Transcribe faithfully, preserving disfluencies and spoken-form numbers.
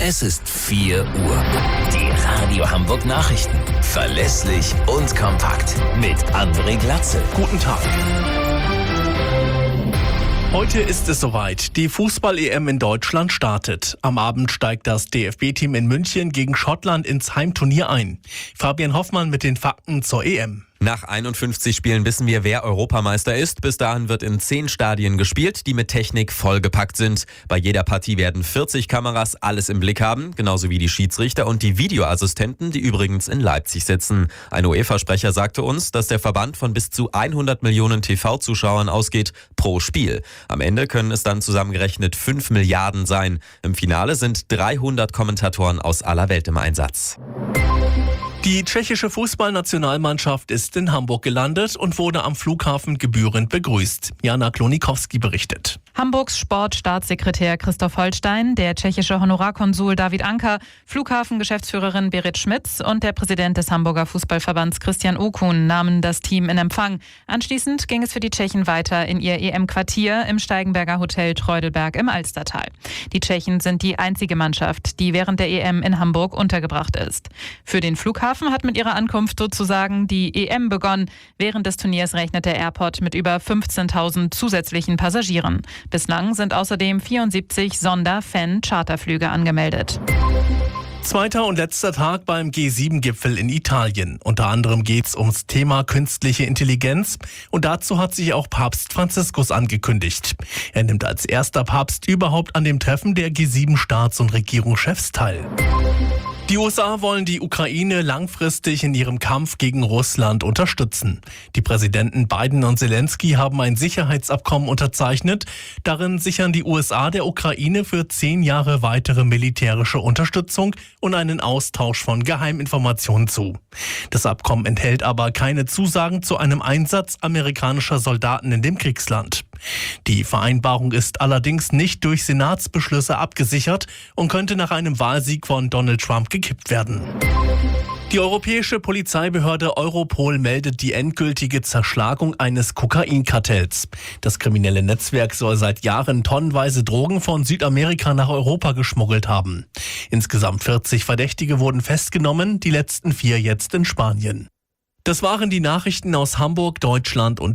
Es ist vier Uhr. Die Radio Hamburg Nachrichten. Verlässlich und kompakt. Mit André Glatze. Guten Tag. Heute ist es soweit. Die Fußball-E M in Deutschland startet. Am Abend steigt das D F B-Team in München gegen Schottland ins Heimturnier ein. Fabian Hoffmann mit den Fakten zur E M. Nach einundfünfzig Spielen wissen wir, wer Europameister ist. Bis dahin wird in zehn Stadien gespielt, die mit Technik vollgepackt sind. Bei jeder Partie werden vierzig Kameras alles im Blick haben, genauso wie die Schiedsrichter und die Videoassistenten, die übrigens in Leipzig sitzen. Ein UEFA-Sprecher sagte uns, dass der Verband von bis zu hundert Millionen T V-Zuschauern ausgeht pro Spiel. Am Ende können es dann zusammengerechnet fünf Milliarden sein. Im Finale sind dreihundert Kommentatoren aus aller Welt im Einsatz. Die tschechische Fußballnationalmannschaft ist in Hamburg gelandet und wurde am Flughafen gebührend begrüßt. Jana Klonikowski berichtet. Hamburgs Sportstaatssekretär Christoph Holstein, der tschechische Honorarkonsul David Anka, Flughafengeschäftsführerin Berit Schmitz und der Präsident des Hamburger Fußballverbands Christian Okun nahmen das Team in Empfang. Anschließend ging es für die Tschechen weiter in ihr E M-Quartier im Steigenberger Hotel Treudelberg im Alstertal. Die Tschechen sind die einzige Mannschaft, die während der E M in Hamburg untergebracht ist. Für den Flughafen hat mit ihrer Ankunft sozusagen die E M begonnen. Während des Turniers rechnet der Airport mit über fünfzehntausend zusätzlichen Passagieren. Bislang sind außerdem vierundsiebzig Sonder-Fan-Charterflüge angemeldet. Zweiter und letzter Tag beim G sieben Gipfel in Italien. Unter anderem geht es ums Thema künstliche Intelligenz und dazu hat sich auch Papst Franziskus angekündigt. Er nimmt als erster Papst überhaupt an dem Treffen der G sieben Staats- und Regierungschefs teil. Die U S A wollen die Ukraine langfristig in ihrem Kampf gegen Russland unterstützen. Die Präsidenten Biden und Zelensky haben ein Sicherheitsabkommen unterzeichnet. Darin sichern die U S A der Ukraine für zehn Jahre weitere militärische Unterstützung und einen Austausch von Geheiminformationen zu. Das Abkommen enthält aber keine Zusagen zu einem Einsatz amerikanischer Soldaten in dem Kriegsland. Die Vereinbarung ist allerdings nicht durch Senatsbeschlüsse abgesichert und könnte nach einem Wahlsieg von Donald Trump gekippt werden. Die europäische Polizeibehörde Europol meldet die endgültige Zerschlagung eines Kokainkartells. Das kriminelle Netzwerk soll seit Jahren tonnenweise Drogen von Südamerika nach Europa geschmuggelt haben. Insgesamt vierzig Verdächtige wurden festgenommen, die letzten vier jetzt in Spanien. Das waren die Nachrichten aus Hamburg, Deutschland und